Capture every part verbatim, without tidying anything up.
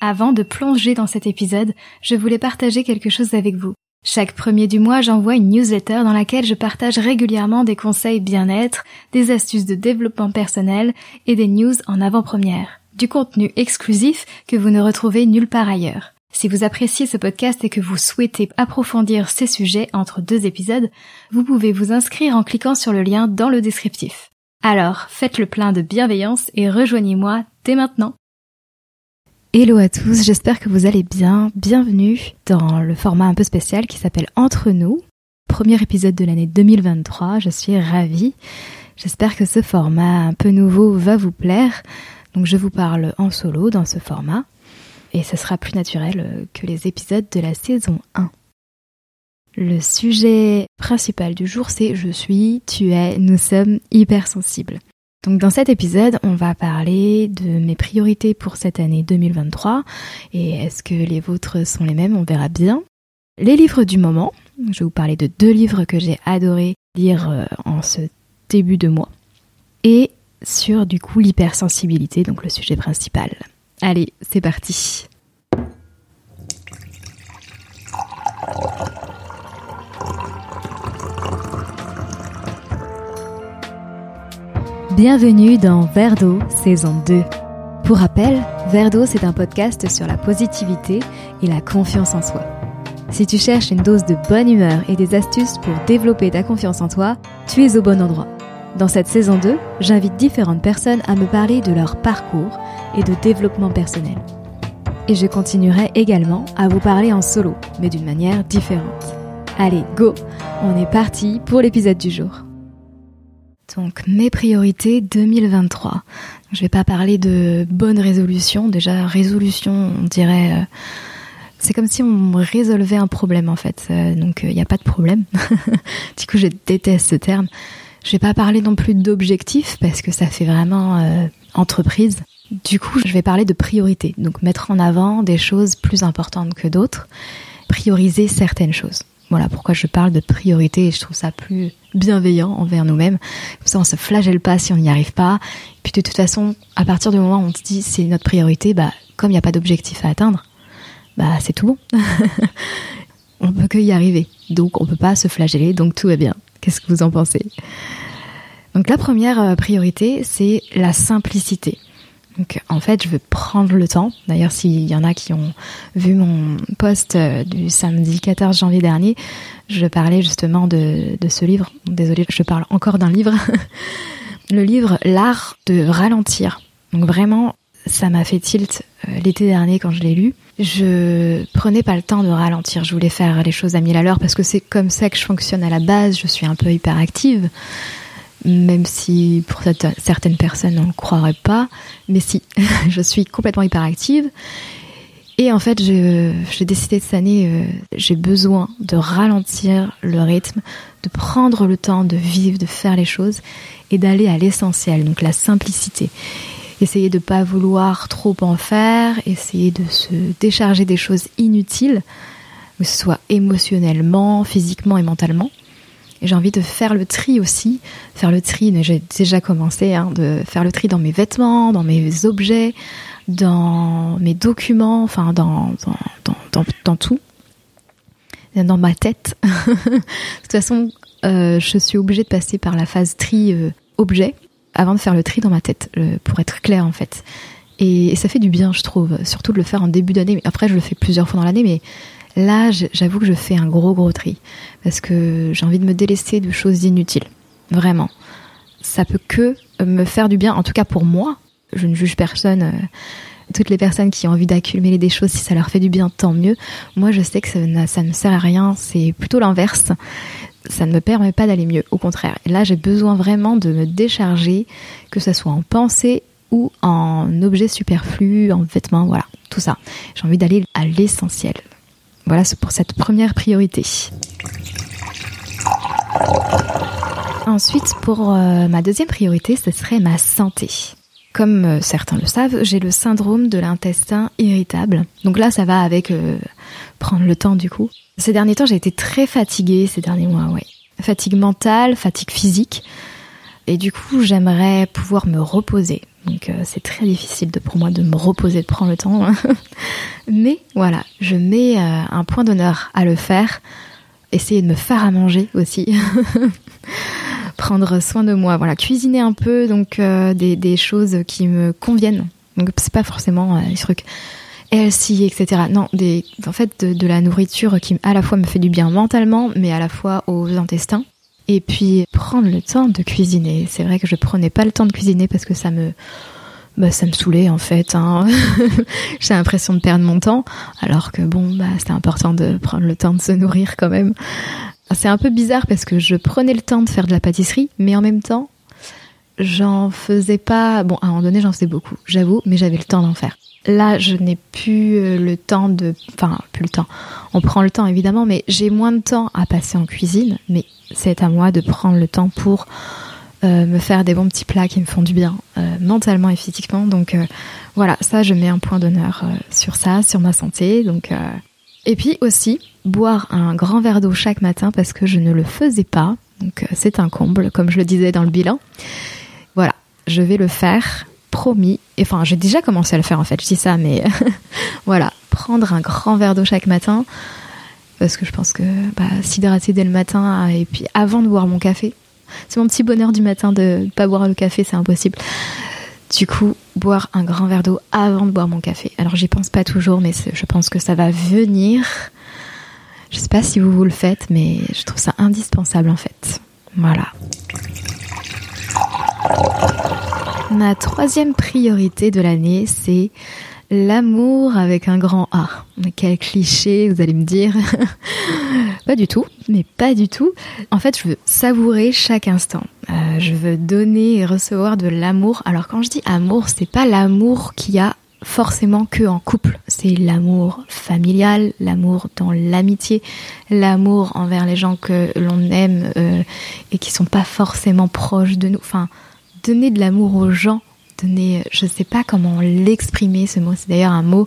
Avant de plonger dans cet épisode, je voulais partager quelque chose avec vous. Chaque premier du mois, j'envoie une newsletter dans laquelle je partage régulièrement des conseils bien-être, des astuces de développement personnel et des news en avant-première. Du contenu exclusif que vous ne retrouvez nulle part ailleurs. Si vous appréciez ce podcast et que vous souhaitez approfondir ces sujets entre deux épisodes, vous pouvez vous inscrire en cliquant sur le lien dans le descriptif. Alors, faites le plein de bienveillance et rejoignez-moi dès maintenant. Hello à tous, j'espère que vous allez bien. Bienvenue dans le format un peu spécial qui s'appelle Entre nous. Premier épisode de l'année deux mille vingt-trois, je suis ravie. J'espère que ce format un peu nouveau va vous plaire. Donc je vous parle en solo dans ce format et ce sera plus naturel que les épisodes de la saison un. Le sujet principal du jour, c'est je suis, tu es, nous sommes hypersensibles. Donc dans cet épisode, on va parler de mes priorités pour cette année deux mille vingt-trois et est-ce que les vôtres sont les mêmes, on verra bien. Les livres du moment, je vais vous parler de deux livres que j'ai adoré lire en ce début de mois et sur du coup l'hypersensibilité, donc le sujet principal. Allez, c'est parti. Bienvenue dans Verre d'eau, saison deux. Pour rappel, Verre d'eau, c'est un podcast sur la positivité et la confiance en soi. Si tu cherches une dose de bonne humeur et des astuces pour développer ta confiance en toi, tu es au bon endroit. Dans cette saison deux, j'invite différentes personnes à me parler de leur parcours et de développement personnel. Et je continuerai également à vous parler en solo, mais d'une manière différente. Allez, go! On est parti pour l'épisode du jour. Donc, mes priorités deux mille vingt-trois. Je vais pas parler de bonnes résolutions. Déjà, résolution, on dirait... Euh, c'est comme si on résolvait un problème, en fait. Euh, donc, il euh, n'y a pas de problème. Du coup, je déteste ce terme. Je vais pas parler non plus d'objectifs, parce que ça fait vraiment euh, entreprise. Du coup, je vais parler de priorités. Donc, mettre en avant des choses plus importantes que d'autres. Prioriser certaines choses. Voilà pourquoi je parle de priorité et je trouve ça plus bienveillant envers nous-mêmes. Comme ça, on se flagelle pas si on n'y arrive pas. Et puis de toute façon, à partir du moment où on se dit c'est notre priorité, bah comme il n'y a pas d'objectif à atteindre, bah c'est tout bon. On peut que y arriver. Donc on peut pas se flageller, donc tout va bien. Qu'est-ce que vous en pensez ? Donc la première priorité, c'est la simplicité. Donc en fait, je veux prendre le temps. D'ailleurs, s'il y en a qui ont vu mon post du samedi quatorze janvier dernier, je parlais justement de, de ce livre. Désolée, je parle encore d'un livre. Le livre « L'art de ralentir ». Donc vraiment, ça m'a fait tilt l'été dernier quand je l'ai lu. Je prenais pas le temps de ralentir. Je voulais faire les choses à mille à l'heure parce que c'est comme ça que je fonctionne à la base. Je suis un peu hyperactive. Même si pour certaines personnes on ne le croirait pas, mais si, je suis complètement hyperactive. Et en fait, je, j'ai décidé cette année, euh, j'ai besoin de ralentir le rythme, de prendre le temps de vivre, de faire les choses et d'aller à l'essentiel, donc la simplicité. Essayer de ne pas vouloir trop en faire, essayer de se décharger des choses inutiles, que ce soit émotionnellement, physiquement et mentalement. Et j'ai envie de faire le tri aussi, faire le tri, mais j'ai déjà commencé, hein, de faire le tri dans mes vêtements, dans mes objets, dans mes documents, enfin dans, dans, dans, dans, dans tout, dans ma tête. De toute façon, euh, je suis obligée de passer par la phase tri euh, objet avant de faire le tri dans ma tête, euh, pour être claire en fait. Et, et ça fait du bien, je trouve, surtout de le faire en début d'année. Après, je le fais plusieurs fois dans l'année, mais là, j'avoue que je fais un gros gros tri parce que j'ai envie de me délaisser de choses inutiles. Vraiment. Ça peut que me faire du bien, en tout cas pour moi. Je ne juge personne. Toutes les personnes qui ont envie d'accumuler des choses, si ça leur fait du bien, tant mieux. Moi, je sais que ça, ça ne sert à rien. C'est plutôt l'inverse. Ça ne me permet pas d'aller mieux. Au contraire. Et là, j'ai besoin vraiment de me décharger, que ça soit en pensée ou en objets superflus, en vêtements, voilà, tout ça. J'ai envie d'aller à l'essentiel. Voilà, c'est pour cette première priorité. Ensuite, pour euh, ma deuxième priorité, ce serait ma santé. Comme euh, certains le savent, j'ai le syndrome de l'intestin irritable. Donc là, ça va avec euh, prendre le temps du coup. Ces derniers temps, j'ai été très fatiguée ces derniers mois, ouais. Fatigue mentale, fatigue physique. Et du coup, j'aimerais pouvoir me reposer. Donc euh, c'est très difficile de, pour moi de me reposer, de prendre le temps. Mais voilà, je mets euh, un point d'honneur à le faire. Essayer de me faire à manger aussi. Prendre soin de moi. Voilà, cuisiner un peu, donc euh, des, des choses qui me conviennent. Donc c'est pas forcément euh, des trucs healthy, et cetera. Non, des, en fait de, de la nourriture qui à la fois me fait du bien mentalement, mais à la fois aux intestins. Et puis prendre le temps de cuisiner. C'est vrai que je prenais pas le temps de cuisiner parce que ça me, bah ça me saoulait en fait. Hein. J'ai l'impression de perdre mon temps, alors que bon, bah c'était important de prendre le temps de se nourrir quand même. C'est un peu bizarre parce que je prenais le temps de faire de la pâtisserie, mais en même temps, j'en faisais pas. Bon, à un moment donné, j'en faisais beaucoup, j'avoue, mais j'avais le temps d'en faire. Là, je n'ai plus le temps de... Enfin, plus le temps. On prend le temps, évidemment, mais j'ai moins de temps à passer en cuisine. Mais c'est à moi de prendre le temps pour euh, me faire des bons petits plats qui me font du bien, euh, mentalement et physiquement. Donc, euh, voilà, ça, je mets un point d'honneur euh, sur ça, sur ma santé. Donc, euh... Et puis aussi, boire un grand verre d'eau chaque matin parce que je ne le faisais pas. Donc, euh, c'est un comble, comme je le disais dans le bilan. Voilà, je vais le faire... promis, et enfin j'ai déjà commencé à le faire en fait, je dis ça, mais voilà, prendre un grand verre d'eau chaque matin, parce que je pense que bah, s'hydrater dès le matin, et puis avant de boire mon café, c'est mon petit bonheur du matin de ne pas boire le café, c'est impossible. Du coup, boire un grand verre d'eau avant de boire mon café. Alors j'y pense pas toujours, mais je pense que ça va venir. Je sais pas si vous vous le faites, mais je trouve ça indispensable en fait. Voilà. Ma troisième priorité de l'année, c'est l'amour avec un grand A. Mais quel cliché, vous allez me dire. Pas du tout, mais pas du tout. En fait, je veux savourer chaque instant. Euh, je veux donner et recevoir de l'amour. Alors quand je dis amour, c'est pas l'amour qu'il y a forcément que en couple. C'est l'amour familial, l'amour dans l'amitié, l'amour envers les gens que l'on aime euh, et qui sont pas forcément proches de nous. Enfin, donner de l'amour aux gens, donner, je sais pas comment l'exprimer ce mot, c'est d'ailleurs un mot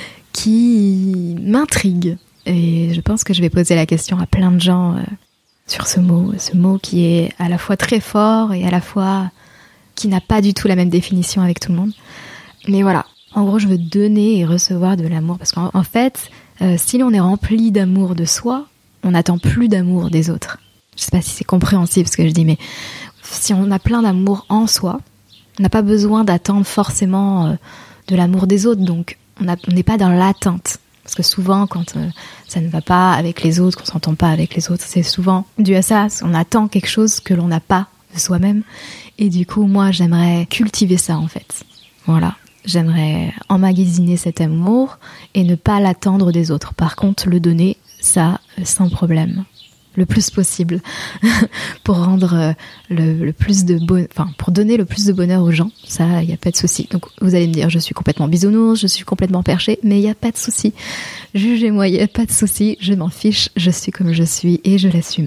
qui m'intrigue et je pense que je vais poser la question à plein de gens euh, sur ce mot, ce mot qui est à la fois très fort et à la fois qui n'a pas du tout la même définition avec tout le monde. Mais voilà, en gros je veux donner et recevoir de l'amour parce qu'en en fait, euh, si l'on est rempli d'amour de soi, on n'attend plus d'amour des autres. Je sais pas si c'est compréhensible ce que je dis, mais si on a plein d'amour en soi, on n'a pas besoin d'attendre forcément euh, de l'amour des autres. Donc, on n'est pas dans l'attente. Parce que souvent, quand euh, ça ne va pas avec les autres, qu'on s'entend pas avec les autres, c'est souvent dû à ça. On attend quelque chose que l'on n'a pas de soi-même. Et du coup, moi, j'aimerais cultiver ça, en fait. Voilà. J'aimerais emmagasiner cet amour et ne pas l'attendre des autres. Par contre, le donner, ça, sans problème. Le plus possible pour rendre le, le plus de bon... enfin pour donner le plus de bonheur aux gens, ça y a pas de souci. Donc vous allez me dire je suis complètement bisounours, je suis complètement perché, mais il y a pas de souci. Jugez-moi, il y a pas de souci, je m'en fiche, je suis comme je suis et je l'assume.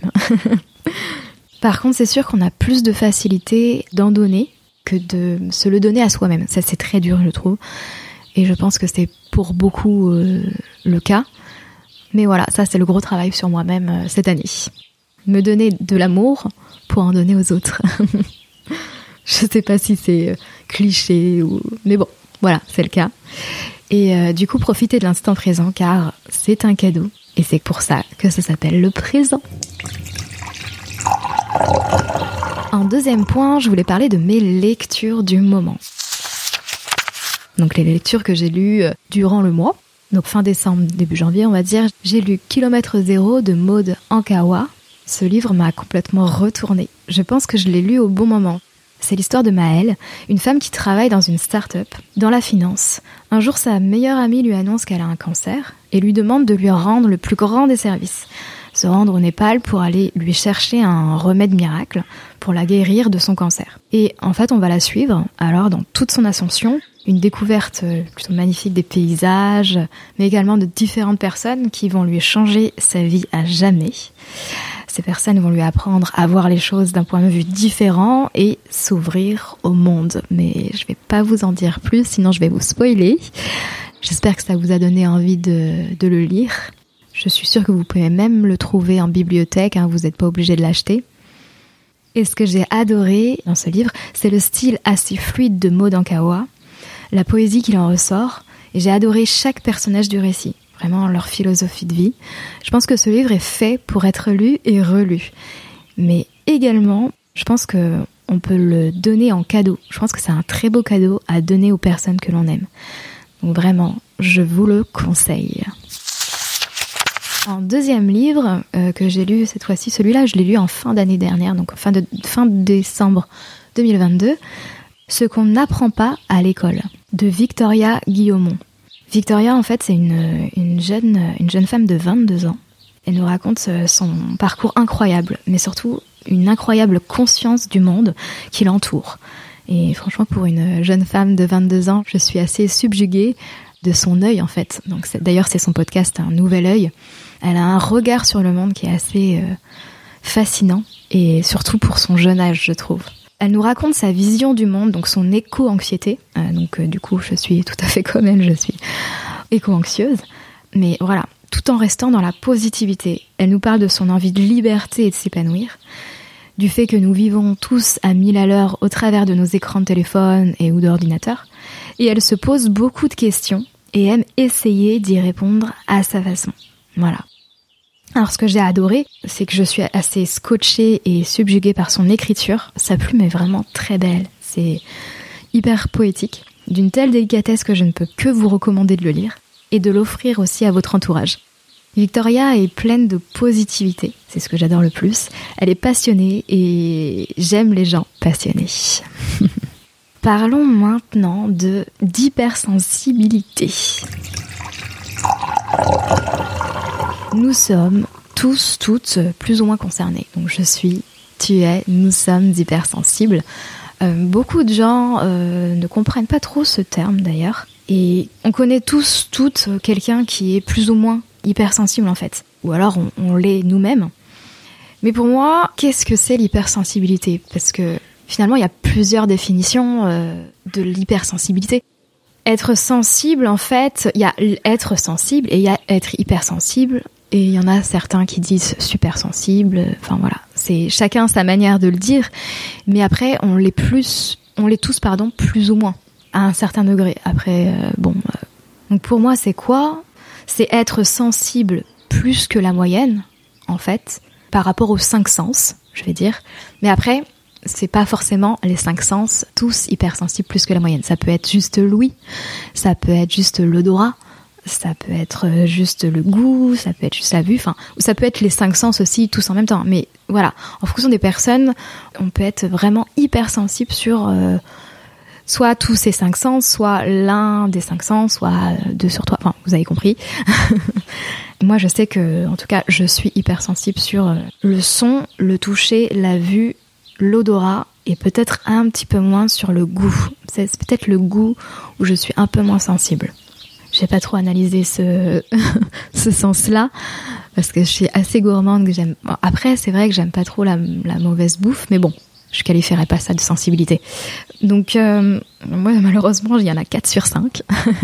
Par contre, c'est sûr qu'on a plus de facilité d'en donner que de se le donner à soi-même. Ça c'est très dur, je trouve. Et je pense que c'est pour beaucoup euh, le cas. Mais voilà, ça c'est le gros travail sur moi-même euh, cette année. Me donner de l'amour pour en donner aux autres. Je sais pas si c'est euh, cliché ou... Mais bon, voilà, c'est le cas. Et euh, du coup, profitez de l'instant présent car c'est un cadeau. Et c'est pour ça que ça s'appelle le présent. En deuxième point, je voulais parler de mes lectures du moment. Donc les lectures que j'ai lues durant le mois. Donc fin décembre, début janvier, on va dire, j'ai lu Kilomètre Zéro de Maud Ankawa. Ce livre m'a complètement retournée. Je pense que je l'ai lu au bon moment. C'est l'histoire de Maëlle, une femme qui travaille dans une start-up, dans la finance. Un jour, sa meilleure amie lui annonce qu'elle a un cancer et lui demande de lui rendre le plus grand des services. Se rendre au Népal pour aller lui chercher un remède miracle pour la guérir de son cancer. Et en fait, on va la suivre, alors dans toute son ascension, une découverte plutôt magnifique des paysages, mais également de différentes personnes qui vont lui changer sa vie à jamais. Ces personnes vont lui apprendre à voir les choses d'un point de vue différent et s'ouvrir au monde. Mais je vais pas vous en dire plus, sinon je vais vous spoiler. J'espère que ça vous a donné envie de, de le lire. Je suis sûre que vous pouvez même le trouver en bibliothèque, hein, vous n'êtes pas obligé de l'acheter. Et ce que j'ai adoré dans ce livre, c'est le style assez fluide de Maud Ankawa, la poésie qu'il en ressort, et j'ai adoré chaque personnage du récit, vraiment leur philosophie de vie. Je pense que ce livre est fait pour être lu et relu. Mais également, je pense qu'on peut le donner en cadeau. Je pense que c'est un très beau cadeau à donner aux personnes que l'on aime. Donc vraiment, je vous le conseille. Un deuxième livre euh, que j'ai lu cette fois-ci, celui-là je l'ai lu en fin d'année dernière, donc fin, de, fin décembre deux mille vingt-deux, Ce qu'on n'apprend pas à l'école, de Victoria Guillaumont. Victoria, en fait, c'est une, une, jeune, une jeune femme de vingt-deux ans. Elle nous raconte son parcours incroyable, mais surtout une incroyable conscience du monde qui l'entoure. Et franchement, pour une jeune femme de vingt-deux ans, je suis assez subjuguée de son œil, en fait. Donc, c'est, d'ailleurs, c'est son podcast, Un Nouvel Œil. Elle a un regard sur le monde qui est assez euh, fascinant, et surtout pour son jeune âge, je trouve. Elle nous raconte sa vision du monde, donc son éco-anxiété. Euh, donc, euh, du coup, je suis tout à fait comme elle, je suis éco-anxieuse. Mais voilà, tout en restant dans la positivité. Elle nous parle de son envie de liberté et de s'épanouir, du fait que nous vivons tous à mille à l'heure au travers de nos écrans de téléphone et ou d'ordinateur. Et elle se pose beaucoup de questions et aime essayer d'y répondre à sa façon. Voilà. Alors ce que j'ai adoré, c'est que je suis assez scotchée et subjuguée par son écriture. Sa plume est vraiment très belle, c'est hyper poétique, d'une telle délicatesse que je ne peux que vous recommander de le lire et de l'offrir aussi à votre entourage. Victoria est pleine de positivité, c'est ce que j'adore le plus. Elle est passionnée et j'aime les gens passionnés. Parlons maintenant de d'hypersensibilité. Nous sommes tous, toutes, plus ou moins concernés. Donc je suis, tu es, nous sommes hypersensibles. Euh, beaucoup de gens euh, ne comprennent pas trop ce terme d'ailleurs. Et on connaît tous, toutes, quelqu'un qui est plus ou moins hypersensible en fait. Ou alors on, on l'est nous-mêmes. Mais pour moi, qu'est-ce que c'est l'hypersensibilité ? Parce que finalement, il y a plusieurs définitions euh, de l'hypersensibilité. Être sensible, en fait, il y a être sensible et il y a être hypersensible. Et il y en a certains qui disent super sensible. Enfin voilà, c'est chacun sa manière de le dire. Mais après, on l'est plus, on l'est tous, pardon, plus ou moins à un certain degré. Après, euh, bon. Euh, donc pour moi, c'est quoi ? C'est être sensible plus que la moyenne, en fait, par rapport aux cinq sens, je vais dire. Mais après, c'est pas forcément les cinq sens tous hypersensibles plus que la moyenne. Ça peut être juste l'ouïe, ça peut être juste l'odorat, ça peut être juste le goût, ça peut être juste la vue, enfin, ça peut être les cinq sens aussi tous en même temps. Mais voilà, en fonction des personnes, on peut être vraiment hypersensible sur euh, soit tous ces cinq sens, soit l'un des cinq sens, soit deux sur trois. Enfin, vous avez compris. Moi, je sais que, en tout cas, je suis hypersensible sur le son, le toucher, la vue, l'odorat et peut-être un petit peu moins sur le goût. C'est peut-être le goût où je suis un peu moins sensible. J'ai pas trop analysé ce ce sens-là parce que je suis assez gourmande. Que j'aime. Bon, après, c'est vrai que j'aime pas trop la, la mauvaise bouffe, mais bon, je qualifierais pas ça de sensibilité. Donc, euh, moi, malheureusement, il y en a quatre sur cinq.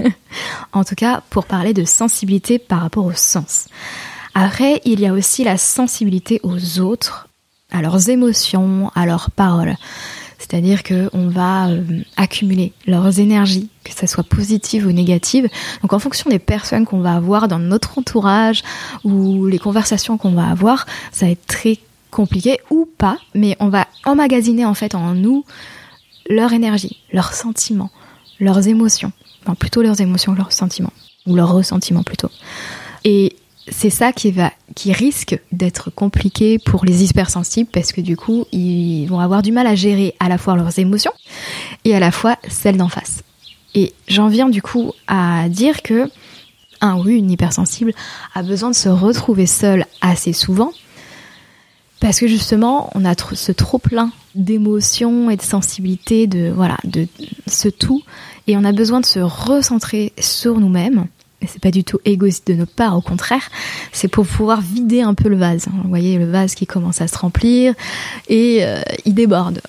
En tout cas, pour parler de sensibilité par rapport au sens. Après, il y a aussi la sensibilité aux autres, à leurs émotions, à leurs paroles. C'est-à-dire qu'on va euh, accumuler leurs énergies, que ça soit positive ou négative. Donc en fonction des personnes qu'on va avoir dans notre entourage ou les conversations qu'on va avoir, ça va être très compliqué ou pas, mais on va emmagasiner en fait en nous leur énergie, leurs sentiments, leurs émotions. Enfin plutôt leurs émotions, leurs sentiments, ou leurs ressentiments plutôt. Et c'est ça qui va, qui risque d'être compliqué pour les hypersensibles parce que du coup, ils vont avoir du mal à gérer à la fois leurs émotions et à la fois celles d'en face. Et j'en viens du coup à dire que un ou une hypersensible a besoin de se retrouver seule assez souvent parce que justement, on a ce trop-plein d'émotions et de sensibilité, de voilà, de ce tout, et on a besoin de se recentrer sur nous-mêmes. Mais c'est pas du tout égoïste de notre part, au contraire, c'est pour pouvoir vider un peu le vase. Vous voyez le vase qui commence à se remplir et euh, il déborde.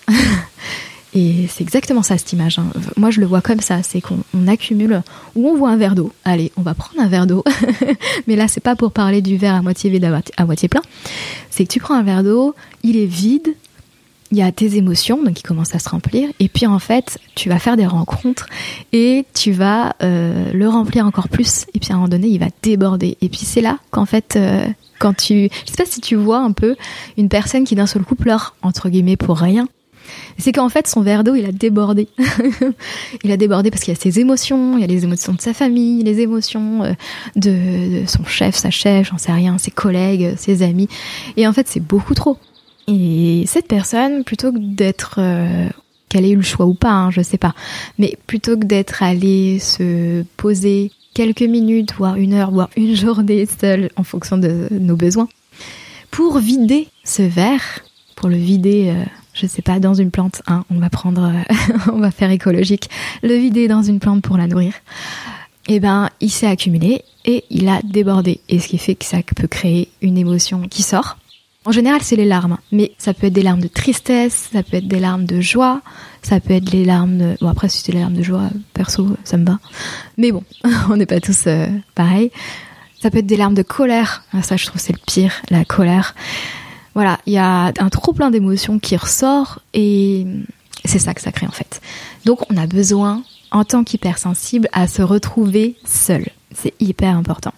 Et c'est exactement ça cette image. Hein. Moi je le vois comme ça, c'est qu'on on accumule, ou on voit un verre d'eau. Allez, on va prendre un verre d'eau. Mais là c'est pas pour parler du verre à moitié vide à moitié plein. C'est que tu prends un verre d'eau, il est vide, il y a tes émotions donc qui commencent à se remplir et puis en fait tu vas faire des rencontres et tu vas euh, le remplir encore plus et puis à un moment donné il va déborder et puis c'est là qu'en fait euh, quand tu je sais pas si tu vois un peu une personne qui d'un seul coup pleure entre guillemets pour rien, c'est qu'en fait son verre d'eau il a débordé il a débordé parce qu'il y a ses émotions, il y a les émotions de sa famille, les émotions euh, de, de son chef, sa chef, j'en sais rien, ses collègues, ses amis et en fait c'est beaucoup trop. Et cette personne, plutôt que d'être, euh, qu'elle ait eu le choix ou pas, hein, je sais pas, mais plutôt que d'être allée se poser quelques minutes, voire une heure, voire une journée seule, en fonction de nos besoins, pour vider ce verre, pour le vider, euh, je sais pas, dans une plante, hein, on va prendre, euh, on va faire écologique, le vider dans une plante pour la nourrir, et ben, il s'est accumulé et il a débordé. Et ce qui fait que ça peut créer une émotion qui sort. En général, c'est les larmes, mais ça peut être des larmes de tristesse, ça peut être des larmes de joie, ça peut être les larmes de... Bon, après, si c'est les larmes de joie, perso, ça me va. Mais bon, on n'est pas tous euh, pareils. Ça peut être des larmes de colère. Ah, ça, je trouve, c'est le pire, la colère. Voilà, il y a un trop plein d'émotions qui ressort et c'est ça que ça crée, en fait. Donc, on a besoin, en tant qu'hypersensible, à se retrouver seul. C'est hyper important.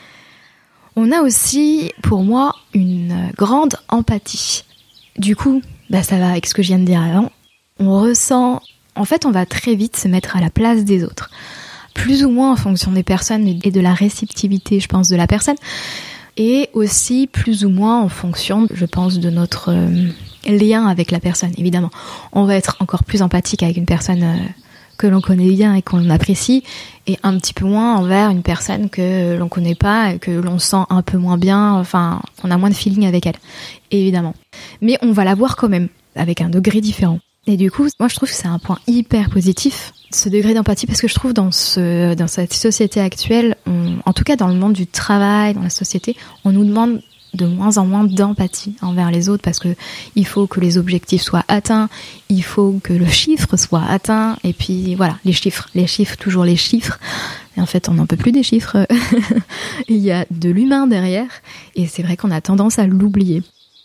On a aussi, pour moi, une grande empathie. Du coup, bah ça va avec ce que je viens de dire avant. On ressent... En fait, on va très vite se mettre à la place des autres. Plus ou moins en fonction des personnes et de la réceptivité, je pense, de la personne. Et aussi plus ou moins en fonction, je pense, de notre euh, lien avec la personne, évidemment. On va être encore plus empathique avec une personne... Euh, que l'on connaît bien et qu'on apprécie, et un petit peu moins envers une personne que l'on connaît pas et que l'on sent un peu moins bien, enfin, qu'on a moins de feeling avec elle, évidemment. Mais on va la voir quand même, avec un degré différent. Et du coup, moi je trouve que c'est un point hyper positif, ce degré d'empathie, parce que je trouve dans ce, dans cette société actuelle, on, en tout cas dans le monde du travail, dans la société, on nous demande de moins en moins d'empathie envers les autres parce que il faut que les objectifs soient atteints, il faut que le chiffre soit atteint et puis voilà, les chiffres, les chiffres, toujours les chiffres. Et en fait, on n'en peut plus des chiffres. Il y a de l'humain derrière et c'est vrai qu'on a tendance à l'oublier.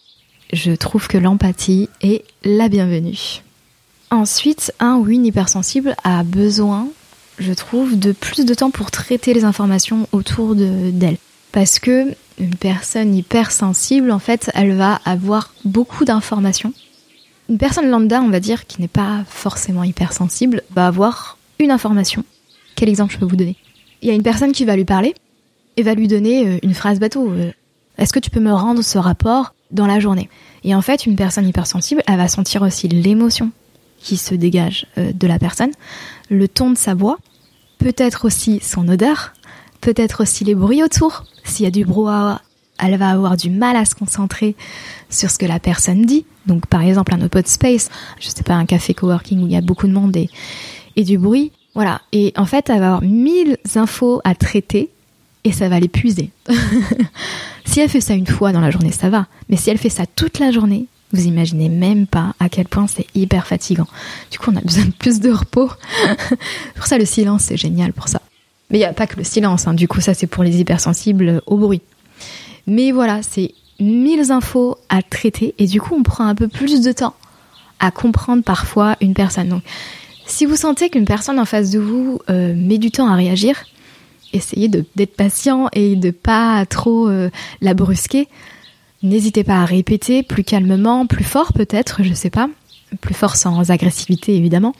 Je trouve que l'empathie est la bienvenue. Ensuite, un ou une hypersensible a besoin, je trouve, de plus de temps pour traiter les informations autour de, d'elle. Parce que une personne hypersensible, en fait, elle va avoir beaucoup d'informations. Une personne lambda, on va dire, qui n'est pas forcément hypersensible, va avoir une information. Quel exemple je peux vous donner ? Il y a une personne qui va lui parler et va lui donner une phrase bateau. Est-ce que tu peux me rendre ce rapport dans la journée ? Et en fait, une personne hypersensible, elle va sentir aussi l'émotion qui se dégage de la personne, le ton de sa voix, peut-être aussi son odeur, peut-être aussi les bruits autour. S'il y a du brouhaha, elle va avoir du mal à se concentrer sur ce que la personne dit. Donc par exemple un open space, je sais pas, un café coworking où il y a beaucoup de monde et, et du bruit. Voilà. Et en fait, elle va avoir mille infos à traiter et ça va l'épuiser. Si elle fait ça une fois dans la journée, ça va. Mais si elle fait ça toute la journée, vous imaginez même pas à quel point c'est hyper fatigant. Du coup, on a besoin de plus de repos. Pour ça, le silence, c'est génial pour ça. Mais il n'y a pas que le silence, hein. Du coup ça c'est pour les hypersensibles au bruit. Mais voilà, c'est mille infos à traiter et du coup on prend un peu plus de temps à comprendre parfois une personne. Donc si vous sentez qu'une personne en face de vous euh, met du temps à réagir, essayez de, d'être patient et de pas trop euh, la brusquer. N'hésitez pas à répéter plus calmement, plus fort peut-être, je sais pas. Plus fort sans agressivité évidemment.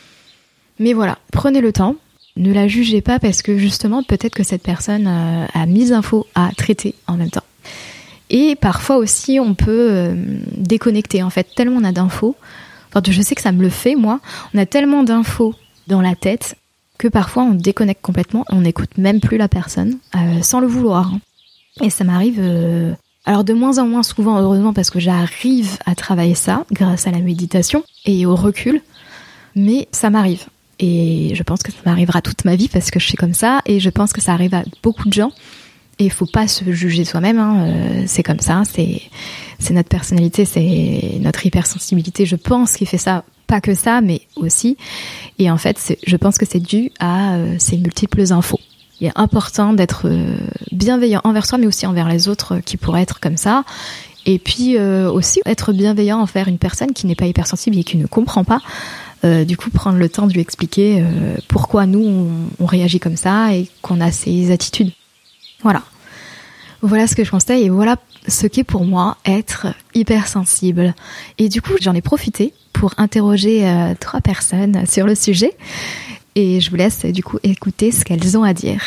Mais voilà, prenez le temps. Ne la jugez pas parce que justement, peut-être que cette personne euh, a mille infos à traiter en même temps. Et parfois aussi, on peut euh, déconnecter. En fait, tellement on a d'infos. Enfin, je sais que ça me le fait, moi. On a tellement d'infos dans la tête que parfois on déconnecte complètement. On n'écoute même plus la personne euh, sans le vouloir. Et ça m'arrive... Euh, alors de moins en moins souvent, heureusement, parce que j'arrive à travailler ça grâce à la méditation et au recul. Mais ça m'arrive. Et je pense que ça m'arrivera toute ma vie parce que je suis comme ça et je pense que ça arrive à beaucoup de gens et il faut pas se juger soi-même, hein. euh, c'est comme ça, c'est, c'est notre personnalité, c'est notre hypersensibilité, je pense qu'il fait ça, pas que ça mais aussi, et en fait c'est, je pense que c'est dû à euh, ces multiples infos. Il est important d'être euh, bienveillant envers soi mais aussi envers les autres qui pourraient être comme ça Et puis euh, aussi être bienveillant envers une personne qui n'est pas hypersensible et qui ne comprend pas. Euh, du coup, prendre le temps de lui expliquer euh, pourquoi nous, on, on réagit comme ça et qu'on a ces attitudes. Voilà. Voilà ce que je conseille et voilà ce qu'est pour moi être hypersensible. Et du coup, j'en ai profité pour interroger euh, trois personnes sur le sujet et je vous laisse du coup écouter ce qu'elles ont à dire.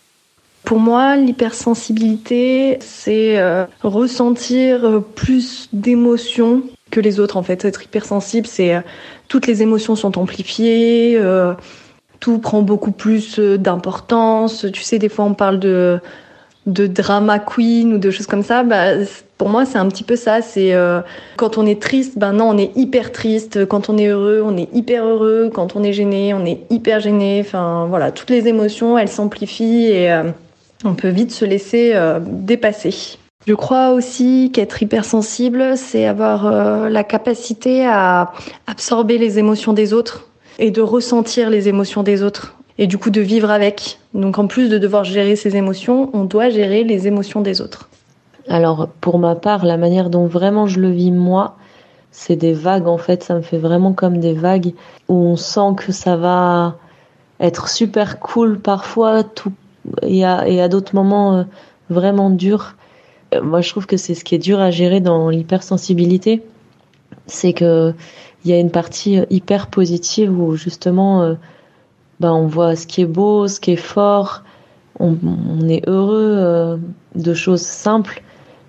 Pour moi, l'hypersensibilité, c'est euh, ressentir plus d'émotions que les autres. En fait, être hypersensible, c'est euh, toutes les émotions sont amplifiées, euh, tout prend beaucoup plus euh, d'importance. Tu sais, des fois, on parle de de drama queen ou de choses comme ça. Bah, pour moi, c'est un petit peu ça. C'est euh, quand on est triste, ben non, on est hyper triste. Quand on est heureux, on est hyper heureux. Quand on est gêné, on est hyper gêné. Enfin, voilà, toutes les émotions, elles s'amplifient et euh, on peut vite se laisser euh, dépasser. Je crois aussi qu'être hypersensible, c'est avoir euh, la capacité à absorber les émotions des autres et de ressentir les émotions des autres et du coup de vivre avec. Donc en plus de devoir gérer ses émotions, on doit gérer les émotions des autres. Alors pour ma part, la manière dont vraiment je le vis moi, c'est des vagues en fait, ça me fait vraiment comme des vagues où on sent que ça va être super cool parfois, tout et à, et à d'autres moments euh, vraiment durs. Euh, moi je trouve que c'est ce qui est dur à gérer dans l'hypersensibilité, c'est que il y a une partie hyper positive où justement euh, ben on voit ce qui est beau, ce qui est fort, on, on est heureux euh, de choses simples,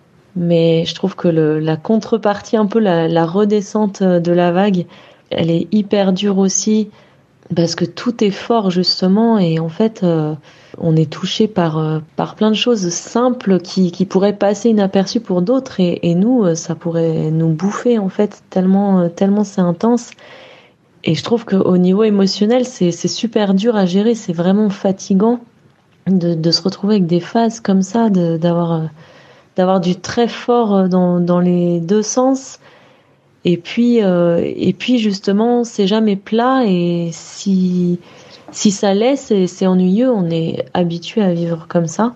mais je trouve que le, la contrepartie, un peu la, la redescente de la vague, elle est hyper dure aussi, parce que tout est fort justement, et en fait euh, on est touché par, euh, par plein de choses simples qui, qui pourraient passer inaperçues pour d'autres, et, et nous, ça pourrait nous bouffer en fait, tellement, tellement c'est intense. Et je trouve qu'au niveau émotionnel, c'est, c'est super dur à gérer, c'est vraiment fatigant de, de se retrouver avec des phases comme ça, de, d'avoir, d'avoir du très fort dans, dans les deux sens. Et puis, euh, et puis justement, c'est jamais plat, et si, si ça l'est, c'est, c'est ennuyeux, on est habitué à vivre comme ça.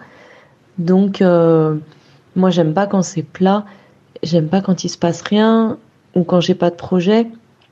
Donc, euh, moi, j'aime pas quand c'est plat, j'aime pas quand il se passe rien, ou quand j'ai pas de projet.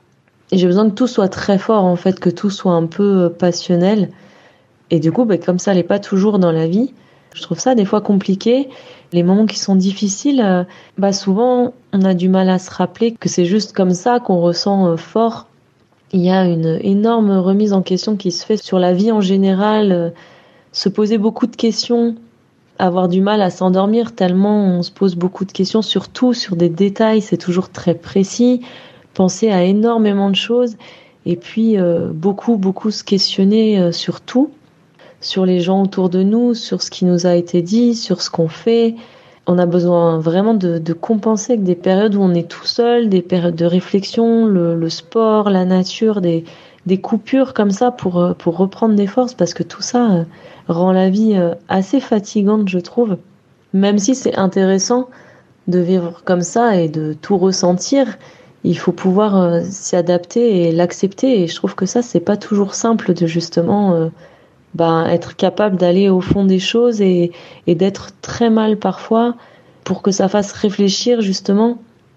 Et j'ai besoin que tout soit très fort, en fait, que tout soit un peu passionnel. Et du coup, bah, comme ça n'est pas toujours dans la vie, je trouve ça des fois compliqué. Les moments qui sont difficiles, bah, souvent, on a du mal à se rappeler que c'est juste comme ça qu'on ressent fort. Il y a une énorme remise en question qui se fait sur la vie en général, se poser beaucoup de questions, avoir du mal à s'endormir tellement on se pose beaucoup de questions, surtout sur des détails, c'est toujours très précis. Penser à énormément de choses et puis euh, beaucoup, beaucoup se questionner euh, sur tout, sur les gens autour de nous, sur ce qui nous a été dit, sur ce qu'on fait. On a besoin vraiment de, de compenser avec des périodes où on est tout seul, des périodes de réflexion, le, le sport, la nature, des, des coupures comme ça pour, pour reprendre des forces, parce que tout ça euh, rend la vie euh, assez fatigante, je trouve. Même si c'est intéressant de vivre comme ça et de tout ressentir, il faut pouvoir euh, s'y adapter et l'accepter, et je trouve que ça c'est pas toujours simple de justement euh, ben, être capable d'aller au fond des choses et, et d'être très mal parfois pour que ça fasse réfléchir justement.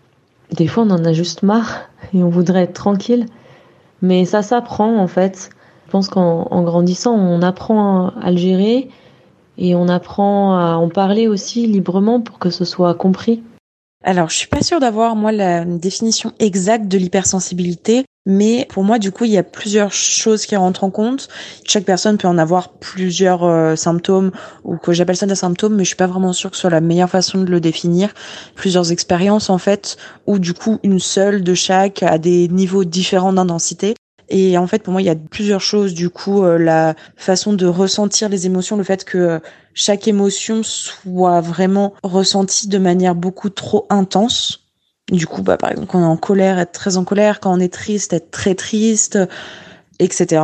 Des fois on en a juste marre et on voudrait être tranquille, mais ça s'apprend en fait. Je pense qu'en en grandissant on apprend à le gérer et on apprend à en parler aussi librement pour que ce soit compris. Alors, je suis pas sûre d'avoir, moi, la définition exacte de l'hypersensibilité, mais pour moi, du coup, il y a plusieurs choses qui rentrent en compte. Chaque personne peut en avoir plusieurs euh, symptômes, ou que j'appelle ça des symptômes, mais je suis pas vraiment sûre que ce soit la meilleure façon de le définir. Plusieurs expériences, en fait, ou du coup, une seule de chaque à des niveaux différents d'intensité. Et en fait, pour moi, il y a plusieurs choses. Du coup, euh, la façon de ressentir les émotions, le fait que euh, chaque émotion soit vraiment ressentie de manière beaucoup trop intense. Du coup, bah, par exemple, quand on est en colère, être très en colère. Quand on est triste, être très triste, et cetera.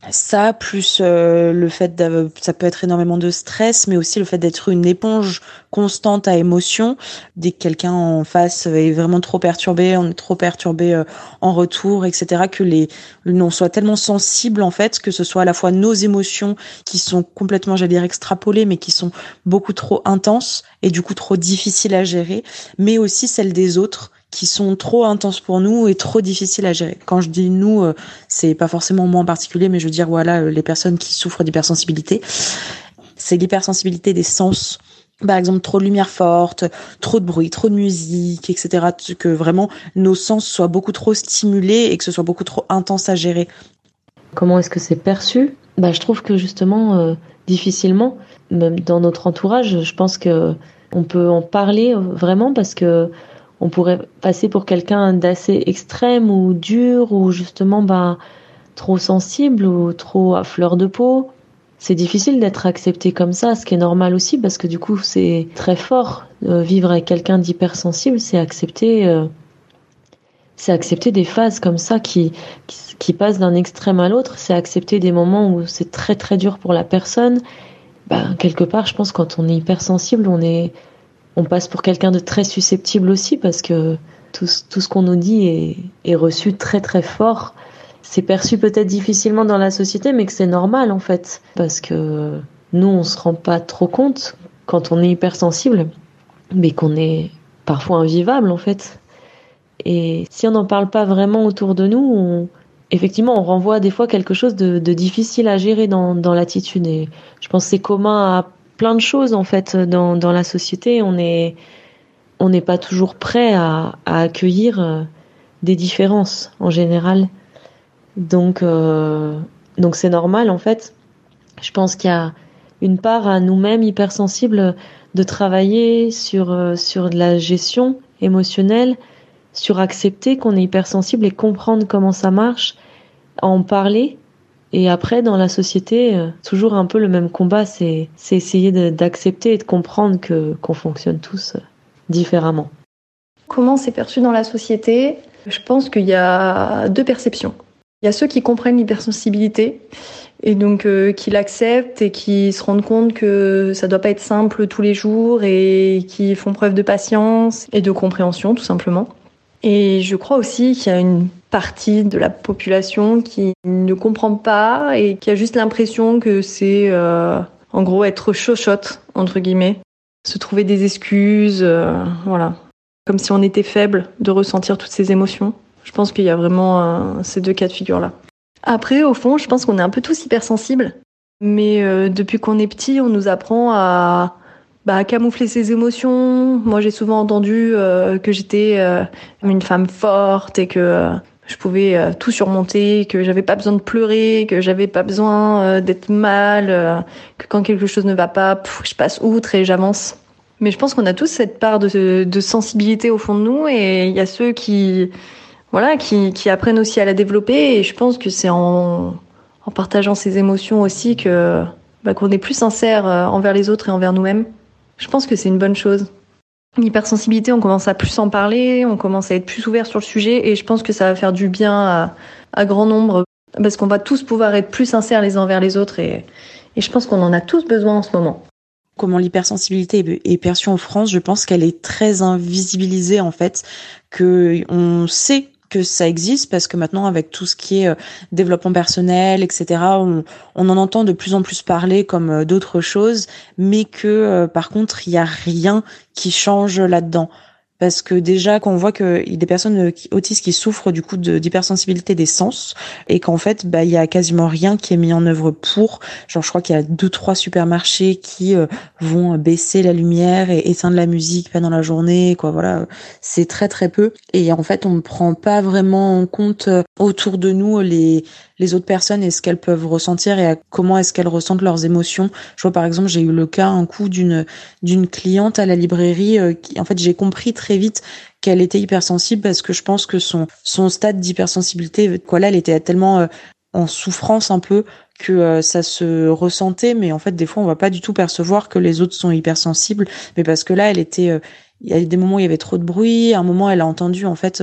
Ça, plus euh, le fait de, ça peut être énormément de stress, mais aussi le fait d'être une éponge constante à émotions. Dès que quelqu'un en face est vraiment trop perturbé, on est trop perturbé euh, en retour, et cetera, que les, on soit tellement sensible en fait, que ce soit à la fois nos émotions qui sont complètement, j'allais dire, extrapolées, mais qui sont beaucoup trop intenses et du coup trop difficiles à gérer, mais aussi celles des autres, qui sont trop intenses pour nous et trop difficiles à gérer. Quand je dis nous, euh, c'est pas forcément moi en particulier, mais je veux dire voilà euh, les personnes qui souffrent d'hypersensibilité. C'est l'hypersensibilité des sens. Par exemple, trop de lumière forte, trop de bruit, trop de musique, et cetera. Que vraiment nos sens soient beaucoup trop stimulés et que ce soit beaucoup trop intense à gérer. Comment est-ce que c'est perçu ? Bah, je trouve que justement, euh, difficilement, même dans notre entourage, je pense que on peut en parler vraiment parce que on pourrait passer pour quelqu'un d'assez extrême ou dur ou justement bah, trop sensible ou trop à fleur de peau. C'est difficile d'être accepté comme ça, ce qui est normal aussi parce que du coup c'est très fort. Euh, vivre avec quelqu'un d'hypersensible, c'est accepter, euh, c'est accepter des phases comme ça qui, qui, qui passent d'un extrême à l'autre. C'est accepter des moments où c'est très très dur pour la personne. Ben, quelque part, je pense quand on est hypersensible, on est on passe pour quelqu'un de très susceptible aussi parce que tout, tout ce qu'on nous dit est, est reçu très très fort. C'est perçu peut-être difficilement dans la société, mais que c'est normal en fait. Parce que nous, on se rend pas trop compte quand on est hypersensible, mais qu'on est parfois invivable en fait. Et si on n'en parle pas vraiment autour de nous, on, effectivement, on renvoie des fois quelque chose de, de difficile à gérer dans, dans l'attitude. Et je pense que c'est commun à plein de choses en fait dans dans la société. On est on n'est pas toujours prêt à, à accueillir euh, des différences en général. Donc euh, donc c'est normal en fait. Je pense qu'il y a une part à nous-mêmes hypersensibles de travailler sur euh, sur de la gestion émotionnelle, sur accepter qu'on est hypersensible et comprendre comment ça marche, en parler. Et après, dans la société, euh, toujours un peu le même combat, c'est, c'est essayer de, d'accepter et de comprendre que, qu'on fonctionne tous euh, différemment. Comment c'est perçu dans la société ? Je pense qu'il y a deux perceptions. Il y a ceux qui comprennent l'hypersensibilité et donc euh, qui l'acceptent et qui se rendent compte que ça doit pas être simple tous les jours et qui font preuve de patience et de compréhension, tout simplement. Et je crois aussi qu'il y a une partie de la population qui ne comprend pas et qui a juste l'impression que c'est, euh, en gros, être chochotte, entre guillemets. Se trouver des excuses, euh, voilà. Comme si on était faible de ressentir toutes ces émotions. Je pense qu'il y a vraiment euh, ces deux cas de figure-là. Après, au fond, je pense qu'on est un peu tous hypersensibles. Mais euh, depuis qu'on est petit, on nous apprend à... Bah, camoufler ses émotions. Moi, j'ai souvent entendu euh, que j'étais euh, une femme forte et que euh, je pouvais euh, tout surmonter, que j'avais pas besoin de pleurer, que j'avais pas besoin euh, d'être mal, euh, que quand quelque chose ne va pas, pff, je passe outre et j'avance. Mais je pense qu'on a tous cette part de, de sensibilité au fond de nous et il y a ceux qui, voilà, qui, qui apprennent aussi à la développer et je pense que c'est en, en partageant ces émotions aussi que, bah, qu'on est plus sincère envers les autres et envers nous-mêmes. Je pense que c'est une bonne chose. L'hypersensibilité, on commence à plus en parler, on commence à être plus ouvert sur le sujet et je pense que ça va faire du bien à, à grand nombre parce qu'on va tous pouvoir être plus sincères les uns envers les autres et, et je pense qu'on en a tous besoin en ce moment. Comment l'hypersensibilité est perçue en France, je pense qu'elle est très invisibilisée en fait, que on sait que ça existe parce que maintenant avec tout ce qui est euh, développement personnel, et cetera, on, on en entend de plus en plus parler comme euh, d'autres choses, mais que euh, par contre il y a rien qui change là-dedans. Parce que déjà, quand on voit qu'il y a des personnes autistes qui souffrent du coup de, d'hypersensibilité des sens, et qu'en fait, bah, il y a quasiment rien qui est mis en œuvre pour. Genre, je crois qu'il y a deux, trois supermarchés qui euh, vont baisser la lumière et éteindre la musique pendant la journée, quoi. Voilà, c'est très très peu. Et en fait, on ne prend pas vraiment en compte euh, autour de nous les les autres personnes et ce qu'elles peuvent ressentir et à comment est-ce qu'elles ressentent leurs émotions. Je vois par exemple, j'ai eu le cas un coup d'une d'une cliente à la librairie euh, qui, en fait, j'ai compris très vite qu'elle était hypersensible parce que je pense que son son stade d'hypersensibilité, quoi là, elle était tellement euh, en souffrance un peu que euh, ça se ressentait, mais en fait des fois on va pas du tout percevoir que les autres sont hypersensibles, mais parce que là elle était euh, il y a des moments où il y avait trop de bruit, à un moment elle a entendu en fait euh,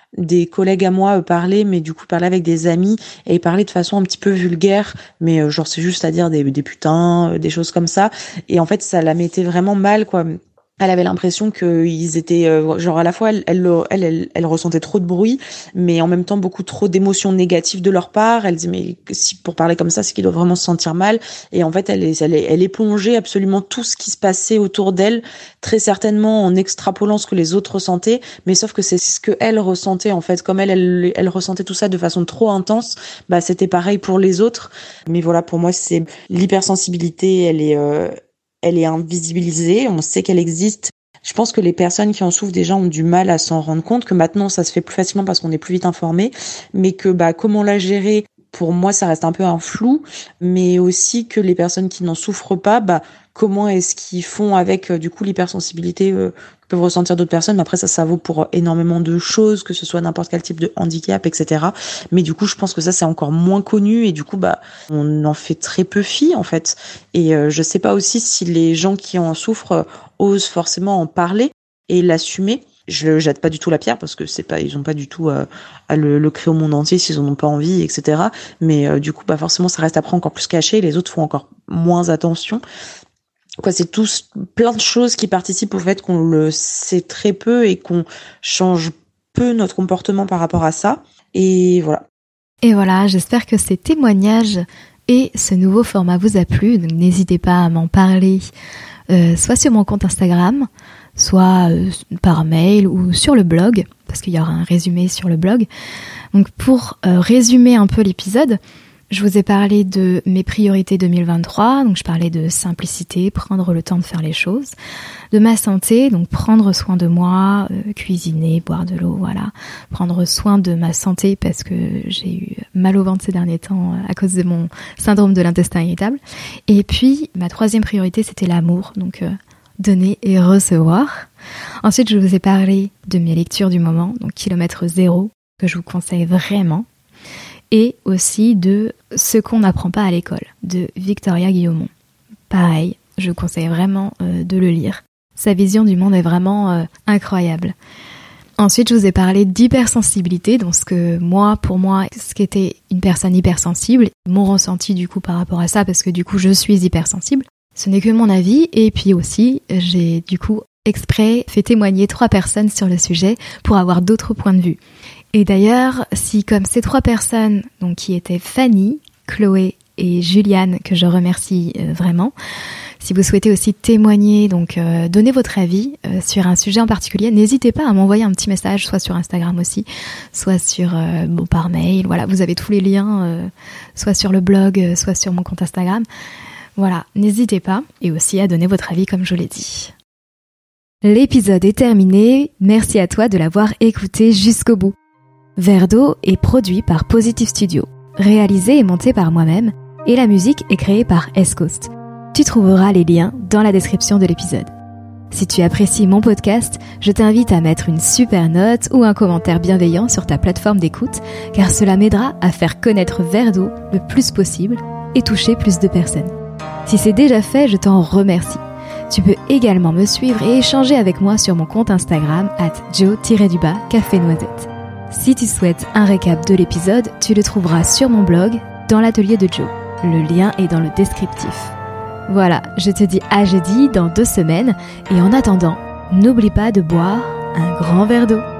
des collègues à moi parlaient, mais du coup parlaient avec des amis et ils parlaient de façon un petit peu vulgaire, mais euh, genre c'est juste à dire des, des putains, des choses comme ça. Et en fait, ça la mettait vraiment mal, quoi. Elle avait l'impression qu'ils étaient euh, genre à la fois elle elle, elle elle elle ressentait trop de bruit, mais en même temps beaucoup trop d'émotions négatives de leur part. Elle dit mais si pour parler comme ça, c'est qu'ils doivent vraiment se sentir mal. Et en fait, elle est elle est elle est plongée absolument tout ce qui se passait autour d'elle, très certainement en extrapolant ce que les autres ressentaient, mais sauf que c'est ce que elle ressentait en fait. Comme elle elle elle ressentait tout ça de façon trop intense, bah c'était pareil pour les autres. Mais voilà, pour moi, c'est l'hypersensibilité, elle est euh, elle est invisibilisée, on sait qu'elle existe. Je pense que les personnes qui en souffrent déjà ont du mal à s'en rendre compte, que maintenant ça se fait plus facilement parce qu'on est plus vite informé, mais que bah comment la gérer, pour moi ça reste un peu un flou, mais aussi que les personnes qui n'en souffrent pas, bah comment est-ce qu'ils font avec euh, du coup l'hypersensibilité euh, que peuvent ressentir d'autres personnes. Mais après ça, ça vaut pour énormément de choses, que ce soit n'importe quel type de handicap, et cetera. Mais du coup, je pense que ça c'est encore moins connu et du coup bah on en fait très peu fi en fait. Et euh, je sais pas aussi si les gens qui en souffrent euh, osent forcément en parler et l'assumer. Je le jette pas du tout la pierre parce que c'est pas, ils ont pas du tout euh, à le, le créer au monde entier s'ils en ont pas envie, et cetera. Mais euh, du coup, bah forcément, ça reste après encore plus caché. Les autres font encore moins attention. Quoi, c'est tous plein de choses qui participent au fait qu'on le sait très peu et qu'on change peu notre comportement par rapport à ça. Et voilà. Et voilà, j'espère que ces témoignages et ce nouveau format vous a plu. Donc n'hésitez pas à m'en parler, euh, soit sur mon compte Instagram, soit euh, par mail ou sur le blog, parce qu'il y aura un résumé sur le blog. Donc pour euh, résumer un peu l'épisode, je vous ai parlé de mes priorités deux mille vingt-trois, donc je parlais de simplicité, prendre le temps de faire les choses, de ma santé, donc prendre soin de moi, euh, cuisiner, boire de l'eau, voilà, prendre soin de ma santé parce que j'ai eu mal au ventre ces derniers temps à cause de mon syndrome de l'intestin irritable. Et puis ma troisième priorité, c'était l'amour, donc euh, donner et recevoir. Ensuite, je vous ai parlé de mes lectures du moment, donc Kilomètre Zéro, que je vous conseille vraiment. Et aussi de Ce qu'on n'apprend pas à l'école, de Victoria Guillaumont. Pareil, je vous conseille vraiment euh, de le lire. Sa vision du monde est vraiment euh, incroyable. Ensuite, je vous ai parlé d'hypersensibilité, donc ce que moi, pour moi, ce qu'était une personne hypersensible, mon ressenti du coup par rapport à ça, parce que du coup je suis hypersensible. Ce n'est que mon avis, et puis aussi, j'ai du coup exprès fait témoigner trois personnes sur le sujet pour avoir d'autres points de vue. Et d'ailleurs, si comme ces trois personnes, donc qui étaient Fanny, Chloé et Juliane, que je remercie euh, vraiment, si vous souhaitez aussi témoigner, donc euh, donner votre avis euh, sur un sujet en particulier, n'hésitez pas à m'envoyer un petit message, soit sur Instagram aussi, soit sur euh, bon par mail. Voilà, vous avez tous les liens, euh, soit sur le blog, euh, soit sur mon compte Instagram. Voilà, n'hésitez pas, et aussi à donner votre avis comme je l'ai dit. L'épisode est terminé. Merci à toi de l'avoir écouté jusqu'au bout. Verre d'eau est produit par Positive Studio, réalisé et monté par moi-même, et la musique est créée par S-Coast. Tu trouveras les liens dans la description de l'épisode. Si tu apprécies mon podcast, je t'invite à mettre une super note ou un commentaire bienveillant sur ta plateforme d'écoute, car cela m'aidera à faire connaître Verre d'eau le plus possible et toucher plus de personnes. Si c'est déjà fait, je t'en remercie. Tu peux également me suivre et échanger avec moi sur mon compte Instagram arobase jo-du-bas café noisette. Si tu souhaites un récap de l'épisode, tu le trouveras sur mon blog, dans l'atelier de Jo. Le lien est dans le descriptif. Voilà, je te dis à jeudi dans deux semaines, et en attendant, n'oublie pas de boire un grand verre d'eau.